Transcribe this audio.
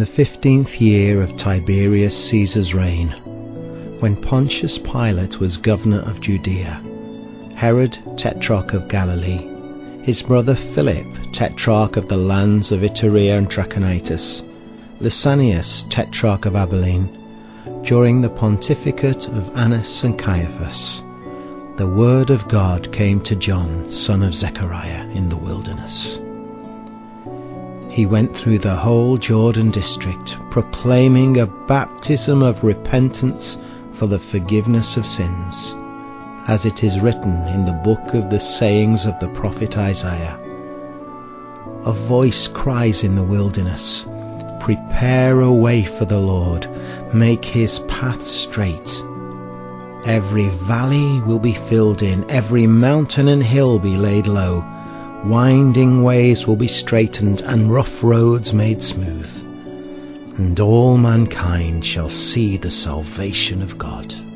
the 15th year of Tiberius Caesar's reign, when Pontius Pilate was governor of Judea, Herod tetrarch of Galilee, his brother Philip tetrarch of the lands of Iturea and Trachonitis, Lysanias tetrarch of Abilene, during the pontificate of Annas and Caiaphas, the word of God came to John, son of Zechariah, in the wilderness. He went through the whole Jordan district, proclaiming a baptism of repentance for the forgiveness of sins, as it is written in the book of the sayings of the prophet Isaiah. A voice cries in the wilderness, "Prepare a way for the Lord, make his path straight." Every valley will be filled in, every mountain and hill be laid low. Winding ways will be straightened, and rough roads made smooth. And all mankind shall see the salvation of God.